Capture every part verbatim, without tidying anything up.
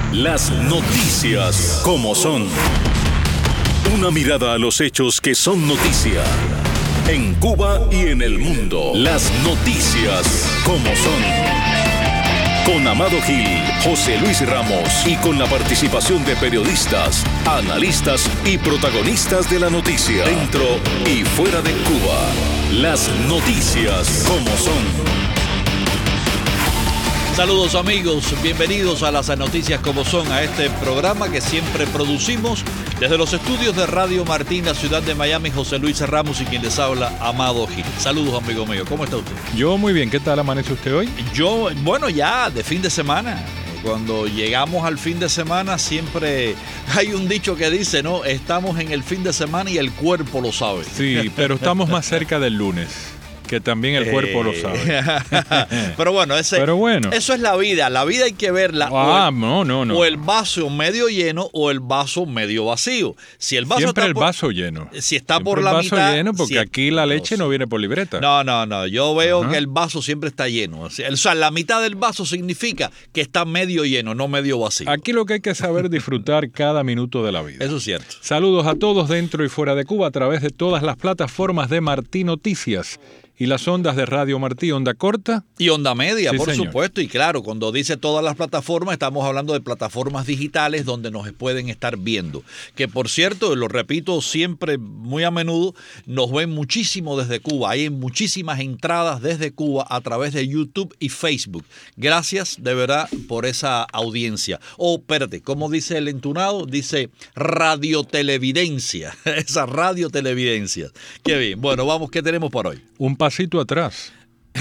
Las noticias como son. Una mirada a los hechos que son noticia. En Cuba y en el mundo. Las noticias como son. Con Amado Gil, José Luis Ramos y con la participación de periodistas, analistas y protagonistas de la noticia. Dentro y fuera de Cuba. Las noticias como son. Saludos amigos, bienvenidos a las noticias como son, a este programa que siempre producimos desde los estudios de Radio Martín, la ciudad de Miami. José Luis Ramos y quien les habla, Amado Gil. Saludos amigo mío, ¿cómo está usted? Yo muy bien, ¿qué tal amanece usted hoy? Yo, bueno, ya de fin de semana. Cuando llegamos al fin de semana siempre hay un dicho que dice, ¿no? Estamos en el fin de semana y el cuerpo lo sabe. Sí, pero estamos más cerca del lunes, que también el cuerpo eh... lo sabe. Pero bueno, ese, Pero bueno, eso es la vida. La vida hay que verla. Ah, o el, no, no, no. O el vaso medio lleno o el vaso medio vacío. Si el vaso Siempre está el por, vaso lleno. Si está Siempre por la el vaso mitad. lleno, porque si, aquí la leche no, no viene por libreta. No, no, no. Yo veo Ajá. que el vaso siempre está lleno. O sea, la mitad del vaso significa que está medio lleno, no medio vacío. Aquí lo que hay que saber es disfrutar cada minuto de la vida. Eso es cierto. Saludos a todos dentro y fuera de Cuba a través de todas las plataformas de Martí Noticias y las ondas de Radio Martí, onda corta. Y onda media, sí, por señor. supuesto. Y claro, cuando dice todas las plataformas, estamos hablando de plataformas digitales donde nos pueden estar viendo. Que por cierto, lo repito siempre, muy a menudo, nos ven muchísimo desde Cuba. Hay muchísimas entradas desde Cuba a través de YouTube y Facebook. Gracias de verdad por esa audiencia. O, oh, espérate, ¿cómo dice el entunado? Dice radiotelevidencia. Esa radiotelevidencia. Qué bien. Bueno, vamos, ¿qué tenemos por hoy? Un pasito atrás.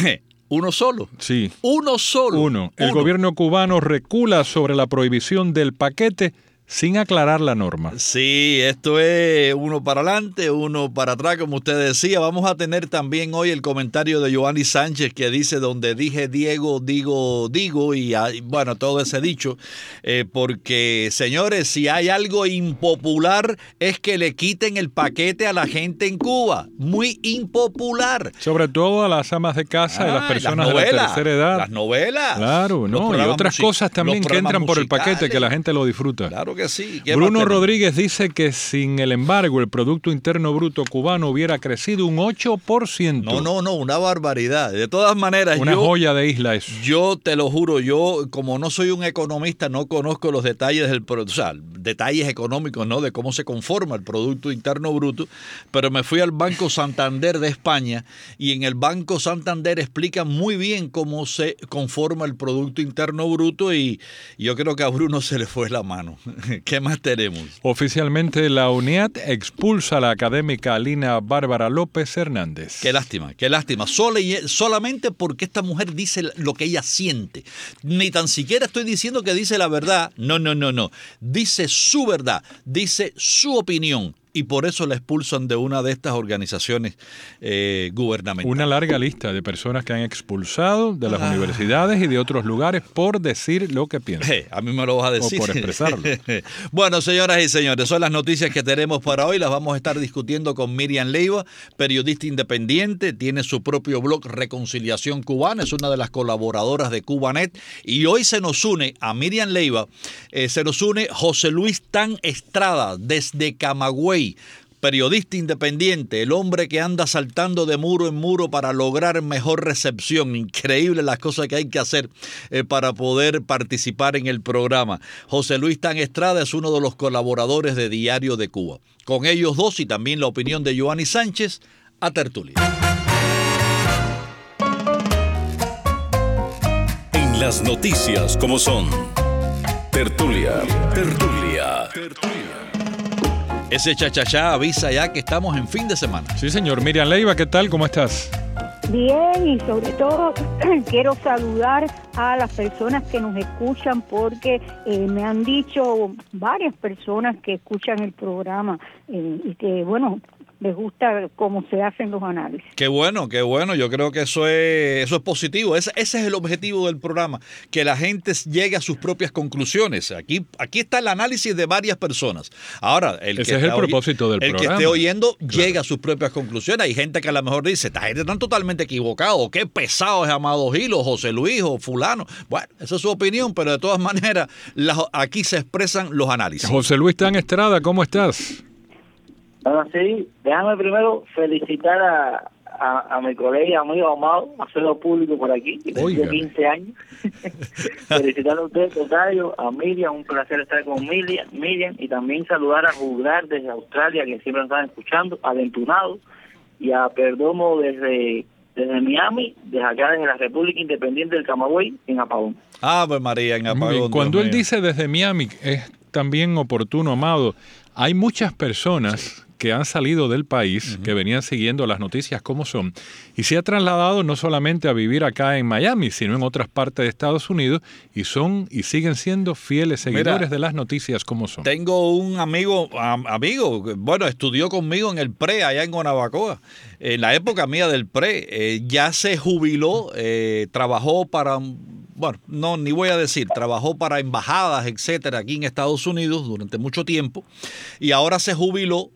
¿Uno solo? Sí. ¿Uno solo? Uno. El Uno. gobierno cubano recula sobre la prohibición del paquete sin aclarar la norma. Sí, esto es uno para adelante, uno para atrás, como usted decía. Vamos a tener también hoy el comentario de Giovanni Sánchez que dice, donde dije Diego, digo, digo, y bueno, todo ese dicho, eh, porque, señores, si hay algo impopular es que le quiten el paquete a la gente en Cuba. Muy impopular. Sobre todo a las amas de casa ah, y las personas las novelas, de la tercera edad. Las novelas. Claro, ¿no? Y otras cosas también que entran por el paquete que la gente lo disfruta. Claro que sí. Bruno Rodríguez dice que sin el embargo el Producto Interno Bruto cubano hubiera crecido un ocho por ciento. No, no, no, una barbaridad. De todas maneras, una yo, joya de isla eso. Yo te lo juro, yo como no soy un economista, no conozco los detalles del producto, o sea, detalles económicos, ¿no? De cómo se conforma el Producto Interno Bruto, pero me fui al Banco Santander de España y en el Banco Santander explican muy bien cómo se conforma el Producto Interno Bruto y yo creo que a Bruno se le fue la mano. ¿Qué más tenemos? Oficialmente la UNIAT expulsa a la académica Alina Bárbara López Hernández. Qué lástima, qué lástima. Solo y, solamente porque esta mujer dice lo que ella siente. Ni tan siquiera estoy diciendo que dice la verdad. No, no, no, no. Dice su verdad, dice su opinión. Y por eso la expulsan de una de estas organizaciones eh, gubernamentales. Una larga lista de personas que han expulsado de las ah. universidades y de otros lugares por decir lo que piensan. Eh, a mí me lo vas a decir. O por expresarlo. Bueno, señoras y señores, son las noticias que tenemos para hoy. Las vamos a estar discutiendo con Miriam Leiva, periodista independiente. Tiene su propio blog Reconciliación Cubana. Es una de las colaboradoras de Cubanet. Y hoy se nos une a Miriam Leiva, eh, se nos une José Luis Tan Estrada desde Camagüey. Periodista independiente, el hombre que anda saltando de muro en muro para lograr mejor recepción. Increíble las cosas que hay que hacer eh, para poder participar en el programa. José Luis Tan Estrada es uno de los colaboradores de Diario de Cuba. Con ellos dos y también la opinión de Giovanni Sánchez, a tertulia. En las noticias como son. Tertulia, tertulia, tertulia. Ese chachachá avisa ya que estamos en fin de semana. Sí, señor. Miriam Leiva, ¿qué tal? ¿Cómo estás? Bien, y sobre todo quiero saludar a las personas que nos escuchan porque eh, me han dicho varias personas que escuchan el programa eh, y que, bueno, les gusta cómo se hacen los análisis. Qué bueno, qué bueno. Yo creo que eso es eso es positivo. Ese, ese es el objetivo del programa, que la gente llegue a sus propias conclusiones. Aquí aquí está el análisis de varias personas. Ahora, el ese que es el oy- propósito del el programa. que esté oyendo Claro. llega a sus propias conclusiones. Hay gente que a lo mejor dice, esta gente están totalmente equivocado, qué pesado es Amado Gil o José Luis o fulano. Bueno, esa es su opinión, pero de todas maneras las- aquí se expresan los análisis. José Luis Tan Estrada, ¿cómo estás? Bueno, sí, déjame primero felicitar a, a, a mi colega y amigo Amado, hacerlo público por aquí, que Oiga. tiene quince años. Felicitar a usted, Tocayo, a Miriam, un placer estar con Miriam, Miriam y también saludar a Juglar desde Australia, que siempre nos están escuchando, a Ventunado, y a Perdomo desde, desde Miami, desde acá, desde la República Independiente del Camagüey, en Apagón. Ah, pues María, en Muy apagón. bien. Cuando Dios él mío. dice desde Miami, es también oportuno, Amado. Hay muchas personas que han salido del país, uh-huh. que venían siguiendo las noticias como son, y se ha trasladado no solamente a vivir acá en Miami, sino en otras partes de Estados Unidos, y son y siguen siendo fieles seguidores Mira, de las noticias como son. Tengo un amigo, am, amigo, bueno, estudió conmigo en el pre, allá en Guanabacoa, en la época mía del pre, eh, ya se jubiló, eh, trabajó para... Bueno, no, ni voy a decir, trabajó para embajadas, etcétera, aquí en Estados Unidos durante mucho tiempo y ahora se jubiló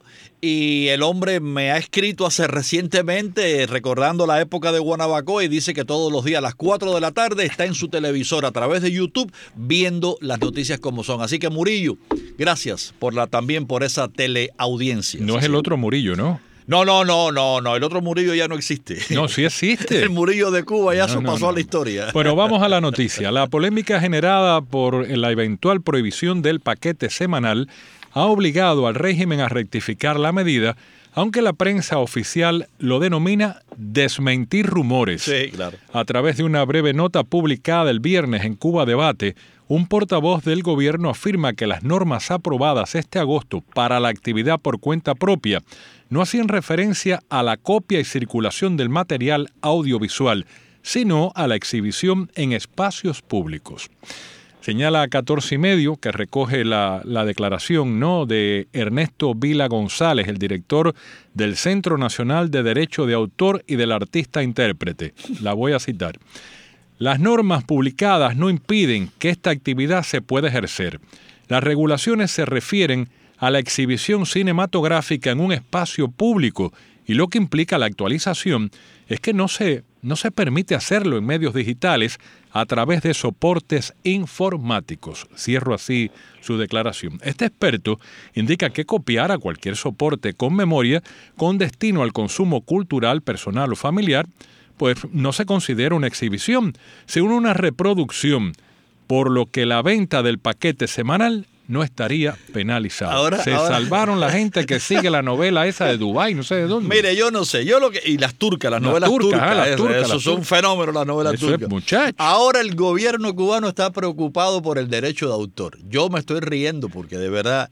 y el hombre me ha escrito hace recientemente recordando la época de Guanabacoa y dice que todos los días a las cuatro de la tarde está en su televisor a través de YouTube viendo las noticias como son. Así que Murillo, gracias por la también por esa teleaudiencia. No es el otro Murillo, ¿no? No, no, no, no, no, el otro Murillo ya no existe. No, sí existe. El Murillo de Cuba ya no, se no, pasó no. a la historia. Bueno, vamos a la noticia. La polémica generada por la eventual prohibición del paquete semanal ha obligado al régimen a rectificar la medida, aunque la prensa oficial lo denomina desmentir rumores. Sí, claro. A través de una breve nota publicada el viernes en Cuba Debate, un portavoz del gobierno afirma que las normas aprobadas este agosto para la actividad por cuenta propia no hacían referencia a la copia y circulación del material audiovisual, sino a la exhibición en espacios públicos. Señala a catorce y medio, que recoge la, la declaración ¿no? de Ernesto Vila González, el director del Centro Nacional de Derecho de Autor y del Artista Intérprete. La voy a citar. Las normas publicadas no impiden que esta actividad se pueda ejercer. Las regulaciones se refieren a la exhibición cinematográfica en un espacio público y lo que implica la actualización es que no se, no se permite hacerlo en medios digitales a través de soportes informáticos. Cierro así su declaración. Este experto indica que copiar a cualquier soporte con memoria con destino al consumo cultural, personal o familiar, pues no se considera una exhibición, sino una reproducción, por lo que la venta del paquete semanal no estaría penalizada. Ahora, se ahora... salvaron la gente que sigue la novela esa de Dubái, no sé de dónde. Mire, yo no sé, yo lo que y las turcas, las, las novelas turcas, turcas ah, las eso, turcas, eso las son turcas. Fenómenos las novelas eso turcas. Es, muchacho. Ahora el gobierno cubano está preocupado por el derecho de autor. Yo me estoy riendo porque de verdad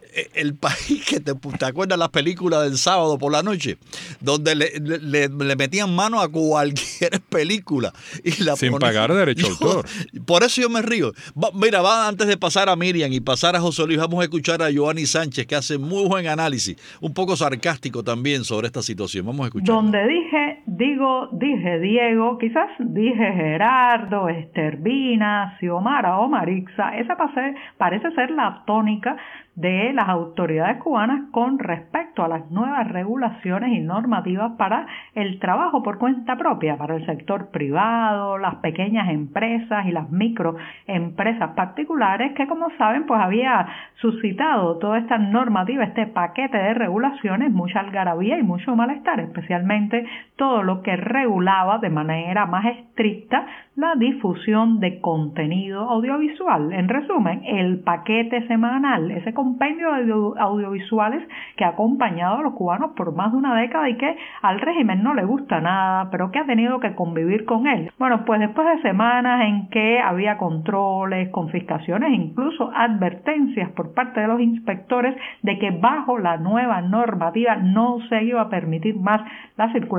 el país que te, te acuerdas las películas del sábado por la noche, donde le, le, le metían mano a cualquier película y la sin ponían, pagar derecho de autor. Por eso yo me río. Va, mira, va antes de pasar a Miriam y pasar a José Luis, vamos a escuchar a Joanny Sánchez que hace muy buen análisis, un poco sarcástico también sobre esta situación. Vamos a escuchar. Donde dije, digo, dije Diego, quizás dije Gerardo, Estervina, Xiomara o Marixa, esa pase, parece ser la tónica de las autoridades cubanas con respecto a las nuevas regulaciones y normativas para el trabajo por cuenta propia, para el sector privado, las pequeñas empresas y las microempresas particulares que, como saben, pues había suscitado toda esta normativa, este paquete de regulaciones, mucha algarabía y mucho malestar, especialmente todo lo que regulaba de manera más estricta la difusión de contenido audiovisual. En resumen, el paquete semanal, ese compendio de audio, audiovisuales que ha acompañado a los cubanos por más de una década y que al régimen no le gusta nada, pero que ha tenido que convivir con él. Bueno, pues después de semanas en que había controles, confiscaciones e incluso advertencias por parte de los inspectores de que bajo la nueva normativa no se iba a permitir más la circulación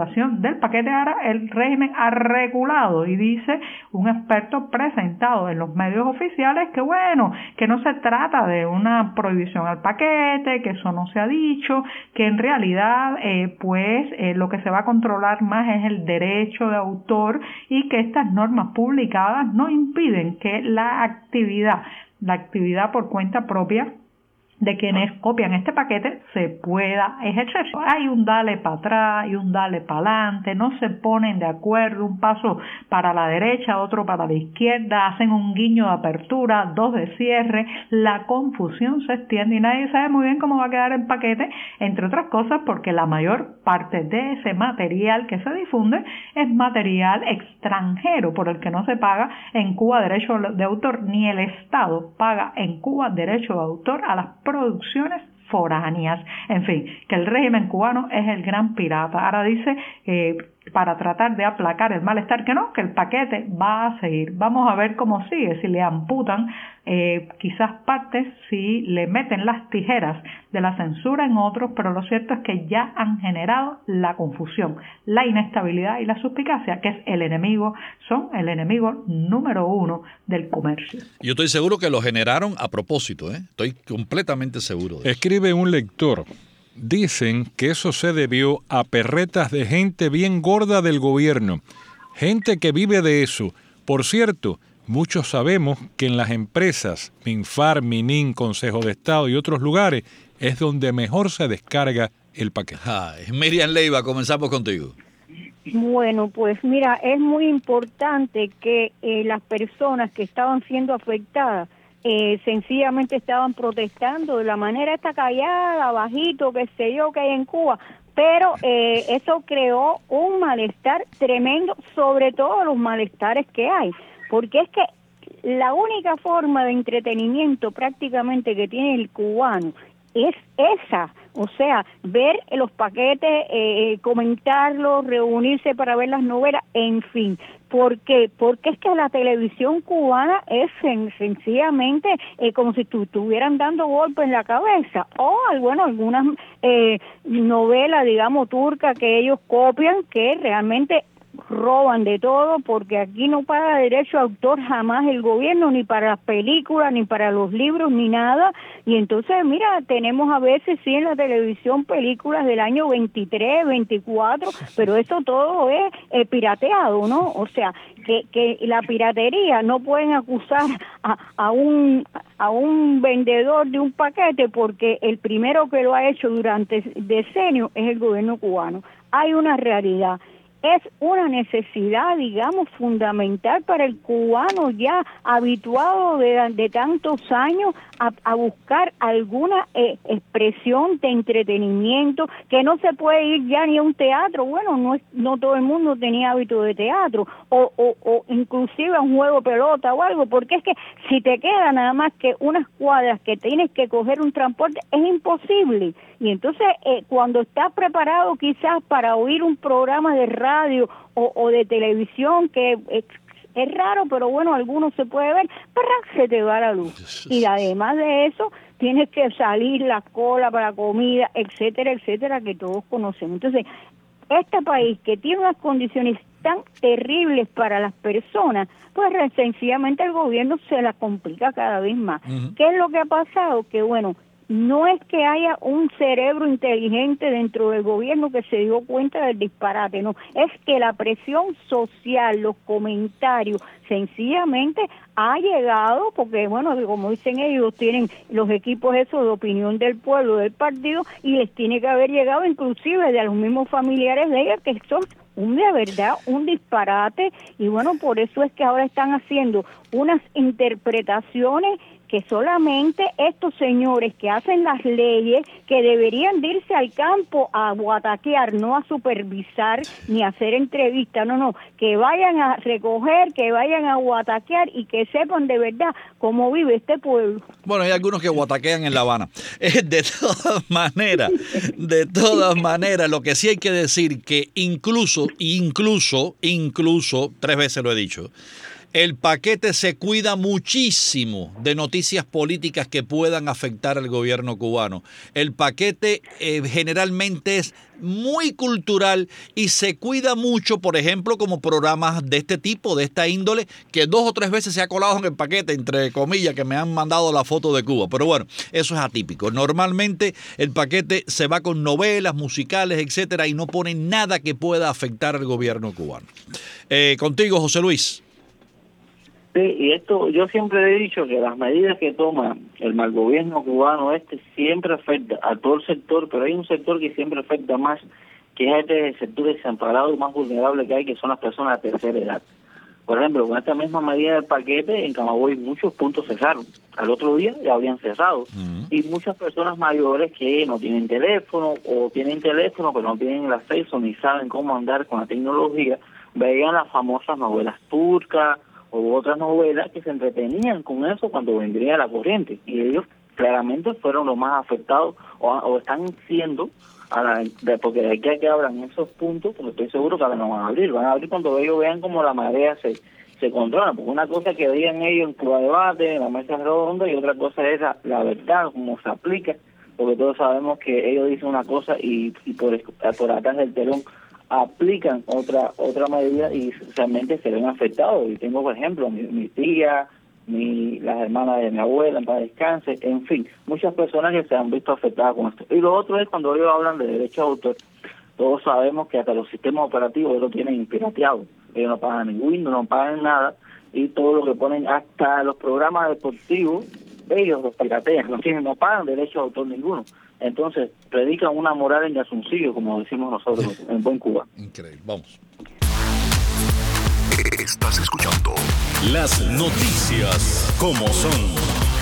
del paquete ahora el régimen ha reculado, y dice un experto presentado en los medios oficiales que bueno, que no se trata de una prohibición al paquete, que eso no se ha dicho, que en realidad eh, pues eh, lo que se va a controlar más es el derecho de autor, y que estas normas publicadas no impiden que la actividad, la actividad por cuenta propia de quienes copian este paquete se pueda ejercer. Hay un dale para atrás y un dale para adelante, no se ponen de acuerdo, un paso para la derecha, otro para la izquierda, hacen un guiño de apertura, dos de cierre, la confusión se extiende y nadie sabe muy bien cómo va a quedar el paquete, entre otras cosas porque la mayor parte de ese material que se difunde es material extranjero por el que no se paga en Cuba derecho de autor, ni el Estado paga en Cuba derecho de autor a las producciones foráneas. En fin, que el régimen cubano es el gran pirata. Ahora dice, eh, para tratar de aplacar el malestar, que no, que el paquete va a seguir. Vamos a ver cómo sigue, si le amputan eh, quizás partes, si le meten las tijeras de la censura en otros, pero lo cierto es que ya han generado la confusión, la inestabilidad y la suspicacia, que es el enemigo, son el enemigo número uno del comercio. Yo estoy seguro que lo generaron a propósito, ¿eh? Estoy completamente seguro de eso. Escribe un lector: dicen que eso se debió a perretas de gente bien gorda del gobierno, gente que vive de eso. Por cierto, muchos sabemos que en las empresas, Minfar, Minin, Consejo de Estado y otros lugares, es donde mejor se descarga el paquete. Ay, Miriam Leiva, comenzamos contigo. Bueno, pues mira, es muy importante que eh, las personas que estaban siendo afectadas Eh, sencillamente estaban protestando de la manera esta callada, bajito, qué sé yo, que hay en Cuba, pero eh, eso creó un malestar tremendo, sobre todo los malestares que hay, porque es que la única forma de entretenimiento prácticamente que tiene el cubano es esa, o sea, ver los paquetes, eh, comentarlos, reunirse para ver las novelas, en fin. ¿Por qué? Porque es que la televisión cubana es sen- sencillamente eh, como si tu, estuvieran dando golpes en la cabeza, o bueno, algunas eh, novelas, digamos, turcas que ellos copian, que realmente roban de todo, porque aquí no paga derecho a autor jamás el gobierno, ni para las películas, ni para los libros, ni nada. Y entonces, mira, tenemos a veces sí en la televisión películas del año veintitrés, veinticuatro, pero eso todo es eh, pirateado, ¿no? O sea, que, que la piratería no pueden acusar a, a un a un vendedor de un paquete, porque el primero que lo ha hecho durante decenios es el gobierno cubano. Hay una realidad. Es una necesidad, digamos, fundamental para el cubano ya habituado de, de tantos años a, a buscar alguna eh, expresión de entretenimiento, que no se puede ir ya ni a un teatro. Bueno, no es, no todo el mundo tenía hábito de teatro, o, o, o inclusive a un juego de pelota o algo, porque es que si te queda nada más que unas cuadras que tienes que coger un transporte, es imposible. Y entonces, eh, cuando estás preparado quizás para oír un programa de radio o, o de televisión, que es, es raro, pero bueno, algunos se puede ver, ¡prrr! Se te va la luz. Y además de eso, tienes que salir la cola para comida, etcétera, etcétera, que todos conocemos. Entonces, este país que tiene unas condiciones tan terribles para las personas, pues sencillamente el gobierno se la complica cada vez más. Uh-huh. ¿Qué es lo que ha pasado? Que bueno, no es que haya un cerebro inteligente dentro del gobierno que se dio cuenta del disparate, no, es que la presión social, los comentarios, sencillamente ha llegado, porque bueno, como dicen ellos, tienen los equipos esos de opinión del pueblo, del partido, y les tiene que haber llegado inclusive de los mismos familiares de ellos, que son un de verdad, un disparate, y bueno, por eso es que ahora están haciendo unas interpretaciones que solamente estos señores que hacen las leyes, que deberían de irse al campo a guataquear, no a supervisar ni a hacer entrevistas, no, no, que vayan a recoger, que vayan a guataquear y que sepan de verdad cómo vive este pueblo. Bueno, hay algunos que guataquean en La Habana. Eh, de todas maneras, de todas maneras, lo que sí hay que decir que incluso, incluso, incluso, tres veces lo he dicho, El paquete se cuida muchísimo de noticias políticas que puedan afectar al gobierno cubano. El paquete eh, generalmente es muy cultural y se cuida mucho, por ejemplo, como programas de este tipo, de esta índole, que dos o tres veces se ha colado en el paquete, entre comillas, que me han mandado la foto de Cuba. Pero bueno, eso es atípico. Normalmente el paquete se va con novelas, musicales, etcétera, y no pone nada que pueda afectar al gobierno cubano. Eh, contigo, José Luis. Sí, y esto yo siempre he dicho que las medidas que toma el mal gobierno cubano este siempre afecta a todo el sector, pero hay un sector que siempre afecta más, que es este sector desamparado y más vulnerable que hay, que son las personas de tercera edad. Por ejemplo, con esta misma medida del paquete, en Camagüey muchos puntos cerraron. Al otro día ya habían cerrado. Uh-huh. Y muchas personas mayores que no tienen teléfono o tienen teléfono pero no tienen el acceso ni saben cómo andar con la tecnología, veían las famosas novelas turcas o otras novelas que se entretenían con eso cuando vendría la corriente, y ellos claramente fueron los más afectados o, o están siendo, a la, de, porque de aquí a que abran esos puntos, porque estoy seguro que ahora no van a abrir, van a abrir cuando ellos vean como la marea se, se controla, porque una cosa que veían ellos en Cuba Debate, en la mesa redonda, y otra cosa es la, la verdad, cómo se aplica, porque todos sabemos que ellos dicen una cosa y, y por, por atrás del telón aplican otra otra medida y realmente se ven afectados. Y tengo, por ejemplo, mi, mi tía, mi las hermanas de mi abuela, para descanse, en fin, muchas personas que se han visto afectadas con esto. Y lo otro es cuando ellos hablan de derecho de autor, todos sabemos que hasta los sistemas operativos ellos lo tienen pirateado. Ellos no pagan ni Windows, no pagan nada, y todo lo que ponen, hasta los programas deportivos, ellos los piratean, no tienen, no pagan derecho de autor ninguno. Entonces, predican una moral en calzoncillo, como decimos nosotros en buen Cuba. Increíble, vamos. Estás escuchando las noticias como son.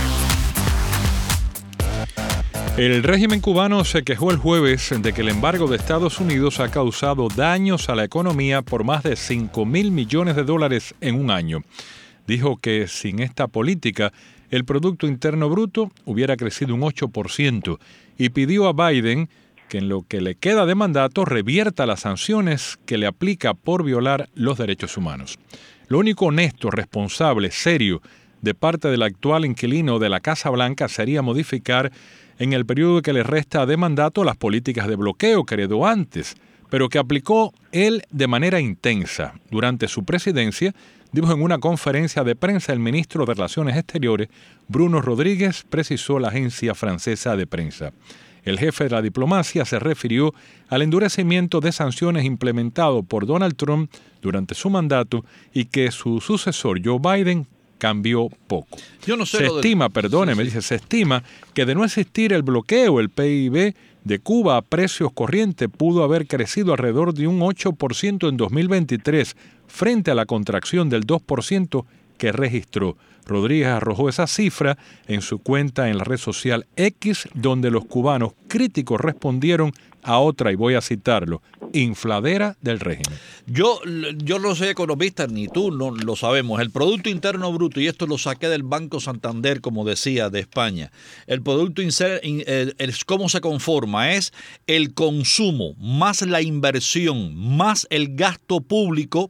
El régimen cubano se quejó el jueves de que el embargo de Estados Unidos ha causado daños a la economía por más de cinco mil millones de dólares en un año. Dijo que sin esta política, el Producto Interno Bruto hubiera crecido un ocho por ciento y pidió a Biden que en lo que le queda de mandato revierta las sanciones que le aplica por violar los derechos humanos. Lo único honesto, responsable, serio de parte del actual inquilino de la Casa Blanca sería modificar en el periodo que le resta de mandato las políticas de bloqueo que heredó antes, pero que aplicó él de manera intensa durante su presidencia. Dijo en una conferencia de prensa el ministro de Relaciones Exteriores, Bruno Rodríguez, precisó la agencia francesa de prensa. El jefe de la diplomacia se refirió al endurecimiento de sanciones implementado por Donald Trump durante su mandato y que su sucesor, Joe Biden, cambió poco. Yo no sé se lo estima, de... perdóneme, sí, sí. dice, se estima que de no existir el bloqueo, el P I B de Cuba a precios corrientes pudo haber crecido alrededor de un ocho por ciento en dos mil veintitrés, frente a la contracción del dos por ciento que registró. Rodríguez arrojó esa cifra en su cuenta en la red social X, donde los cubanos críticos respondieron a otra, y voy a citarlo, infladera del régimen. Yo, yo no soy economista, ni tú no lo sabemos. El Producto Interno Bruto, y esto lo saqué del Banco Santander, como decía, de España. El Producto Interno, ¿cómo se conforma? Es el consumo más la inversión, más el gasto público,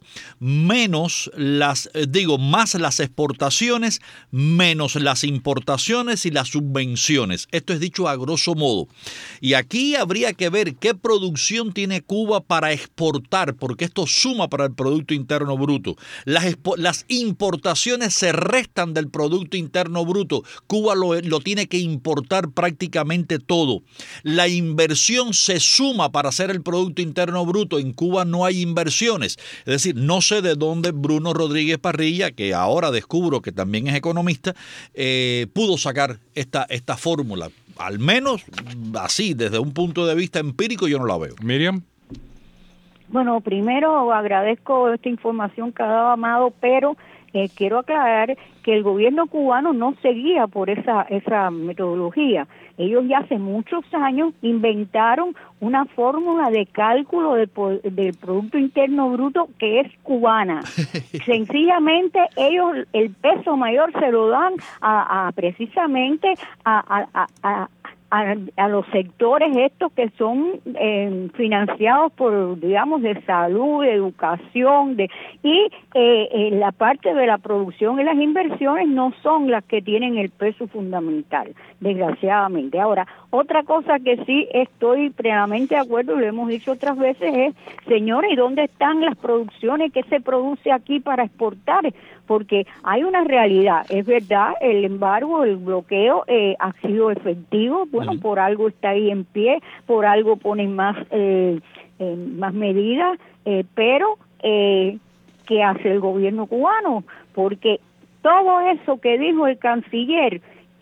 menos las, digo, más las exportaciones, menos las importaciones y las subvenciones. Esto es dicho a grosso modo. Y aquí habría que ver qué producción tiene Cuba para exportar, porque esto suma para el Producto Interno Bruto. Las, expo- las importaciones se restan del Producto Interno Bruto. Cuba lo, lo tiene que importar prácticamente todo. La inversión se suma para hacer el Producto Interno Bruto. En Cuba no hay inversiones. Es decir, no sé de dónde Bruno Rodríguez Parrilla, que ahora descubro que también es economista, eh, pudo sacar esta, esta fórmula. Al menos así, desde un punto de vista empírico, yo no la veo. Miriam. Bueno, primero agradezco esta información que ha dado Amado, pero eh, quiero aclarar que el gobierno cubano no seguía por esa esa metodología. Ellos ya hace muchos años inventaron una fórmula de cálculo del, del Producto Interno Bruto que es cubana. Sencillamente ellos el peso mayor se lo dan a, a precisamente a, a, a, a, a los sectores estos que son eh, financiados por, digamos, de salud, de educación, de y eh, eh, la parte de la producción y las inversiones no son las que tienen el peso fundamental, desgraciadamente. Ahora, otra cosa que sí estoy plenamente de acuerdo, y lo hemos dicho otras veces, es, señores, ¿y dónde están las producciones que se produce aquí para exportar? Porque hay una realidad, es verdad, el embargo, el bloqueo eh, ha sido efectivo, bueno, uh-huh. por algo está ahí en pie, por algo ponen más, eh, eh, más medidas, eh, pero eh, ¿qué hace el gobierno cubano? Porque todo eso que dijo el canciller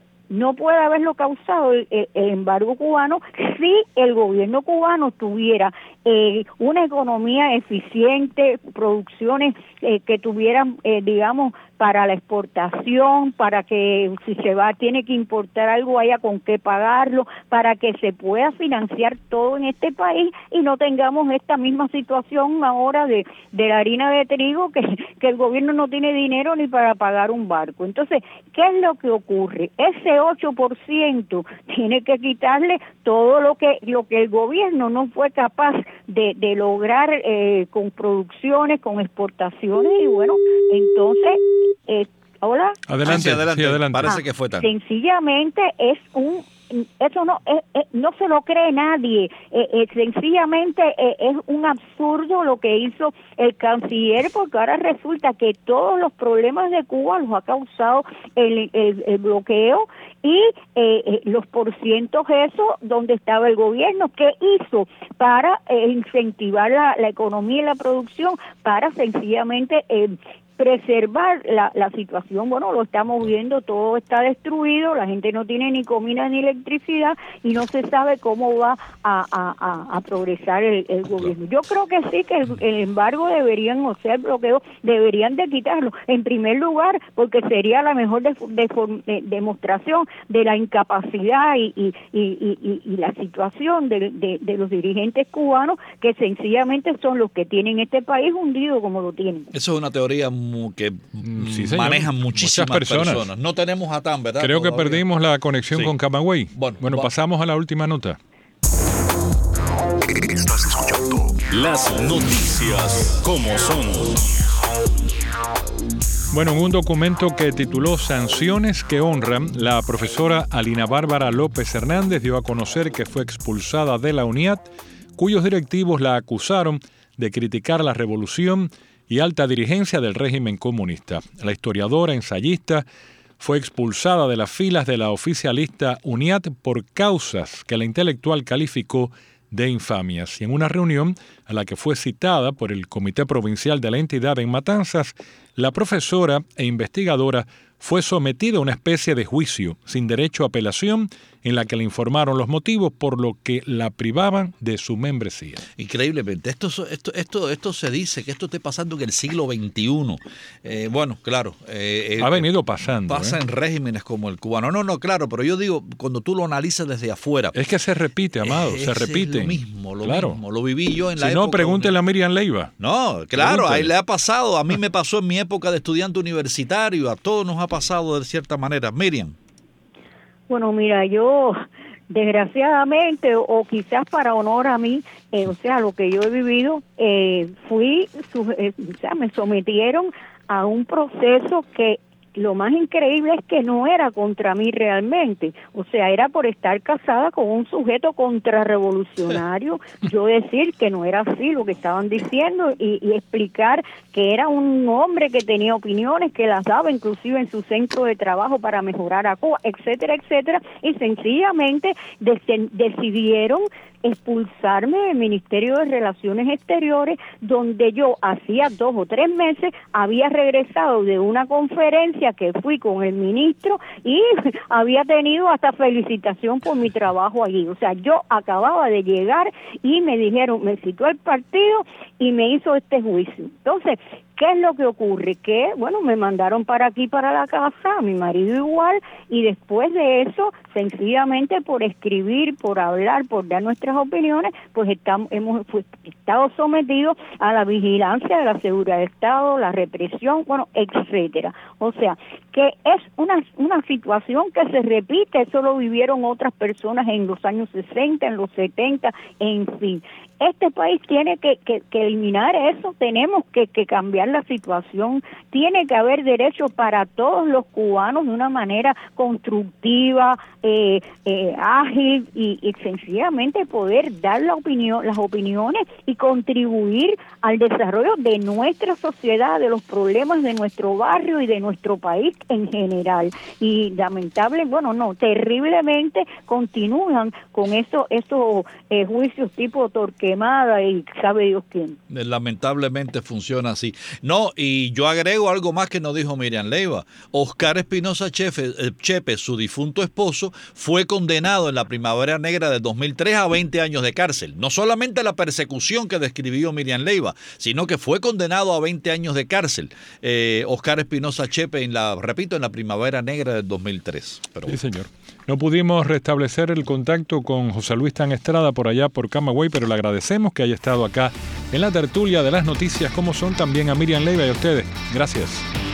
no puede haberlo causado el, el, el embargo cubano si el gobierno cubano tuviera eh, una economía eficiente, producciones eh, que tuvieran, eh, digamos, para la exportación, para que si se va, tiene que importar algo, haya con qué pagarlo, para que se pueda financiar todo en este país y no tengamos esta misma situación ahora de, de la harina de trigo, que, que el gobierno no tiene dinero ni para pagar un barco. Entonces, ¿qué es lo que ocurre? Ese ocho por ciento tiene que quitarle todo lo que lo que el gobierno no fue capaz de, de lograr eh, con producciones, con exportaciones, y bueno, entonces... Eh, ¿Hola? Adelante, sí, adelante. Sí, adelante. Parece ah, que fue tan. Sencillamente es un, eso no, es, es, no se lo cree nadie. Eh, eh, sencillamente eh, es un absurdo lo que hizo el canciller, porque ahora resulta que todos los problemas de Cuba los ha causado el, el, el bloqueo y eh, eh, los porcientos esos donde estaba el gobierno, ¿qué hizo para eh, incentivar la, la economía y la producción? Para sencillamente eh, preservar la, la situación. Bueno, lo estamos viendo, todo está destruido, la gente no tiene ni comida ni electricidad y no se sabe cómo va a, a, a, a progresar el, el gobierno. Yo creo que sí, que el, el embargo deberían, o sea, el bloqueo, deberían de quitarlo, en primer lugar, porque sería la mejor de, de, de, demostración de la incapacidad y, y, y, y, y la situación de, de, de los dirigentes cubanos, que sencillamente son los que tienen este país hundido como lo tienen. Eso es una teoría muy que sí, manejan muchísimas personas. personas. No tenemos a T A M, ¿verdad? Creo Todavía. que perdimos la conexión sí. con Camagüey. Bueno, bueno va. pasamos a la última nota. Estás escuchando las noticias como son. Bueno, en un documento que tituló Sanciones que honran, la profesora Alina Bárbara López Hernández dio a conocer que fue expulsada de la UNIAT, cuyos directivos la acusaron de criticar la revolución y alta dirigencia del régimen comunista. La historiadora, ensayista, fue expulsada de las filas de la oficialista UNIAT por causas que la intelectual calificó de infamias. Y en una reunión a la que fue citada por el Comité Provincial de la entidad en Matanzas, la profesora e investigadora fue sometida a una especie de juicio sin derecho a apelación, en la que le informaron los motivos por lo que la privaban de su membresía. Increíblemente, esto, esto, esto, esto se dice que esto esté pasando en el siglo veintiuno. Eh, bueno, claro. Eh, ha venido pasando. Pasa eh. en regímenes como el cubano. No, no, claro, pero yo digo, cuando tú lo analizas desde afuera. Es que se repite, Amado, es, se repite. Es lo mismo, lo claro. mismo. Lo viví yo en si la época. Si no, pregúntele a Miriam Leiva. No, claro, pregúntele. Ahí le ha pasado. A mí me pasó en mi época de estudiante universitario. A todos nos ha pasado de cierta manera. Miriam. Bueno, mira, yo desgraciadamente o, o quizás para honor a mí, eh, o sea, lo que yo he vivido, eh, fui, su, eh, o sea, me sometieron a un proceso que lo más increíble es que no era contra mí realmente, o sea, era por estar casada con un sujeto contrarrevolucionario, yo decir que no era así lo que estaban diciendo y, y explicar que era un hombre que tenía opiniones, que las daba inclusive en su centro de trabajo para mejorar a Cuba, etcétera, etcétera, y sencillamente des- decidieron expulsarme del Ministerio de Relaciones Exteriores, donde yo hacía dos o tres meses había regresado de una conferencia que fui con el ministro y había tenido hasta felicitación por mi trabajo allí. O sea, yo acababa de llegar y me dijeron, me citó el partido y me hizo este juicio. Entonces, ¿qué es lo que ocurre? Que, bueno, me mandaron para aquí, para la casa, a mi marido igual, y después de eso, sencillamente por escribir, por hablar, por dar nuestras opiniones, pues estamos, hemos pues, estado sometidos a la vigilancia de la seguridad del Estado, la represión, bueno, etcétera. O sea, que es una, una situación que se repite, eso lo vivieron otras personas en los años sesenta, en los setenta, en fin. Este país tiene que, que, que eliminar eso, tenemos que, que cambiar la situación, tiene que haber derechos para todos los cubanos de una manera constructiva, eh, eh, ágil y, y sencillamente poder dar la opinión, las opiniones y contribuir al desarrollo de nuestra sociedad, de los problemas de nuestro barrio y de nuestro país en general. Y lamentable, bueno, no, terriblemente continúan con eso, esos eh, juicios tipo Torquemada y sabe Dios quién. Lamentablemente funciona así. No, y yo agrego algo más que nos dijo Miriam Leiva. Oscar Espinosa Chepe, Chepe, su difunto esposo, fue condenado en la Primavera Negra del dos mil tres a veinte años de cárcel. No solamente la persecución que describió Miriam Leiva, sino que fue condenado a veinte años de cárcel. Eh, Oscar Espinosa Chepe, en la, repito, en la Primavera Negra del dos mil tres. Pero sí, señor. No pudimos restablecer el contacto con José Luis Tan Estrada por allá por Camagüey, pero le agradecemos que haya estado acá en la tertulia de las noticias como son, también a Miriam Leiva y a ustedes. Gracias.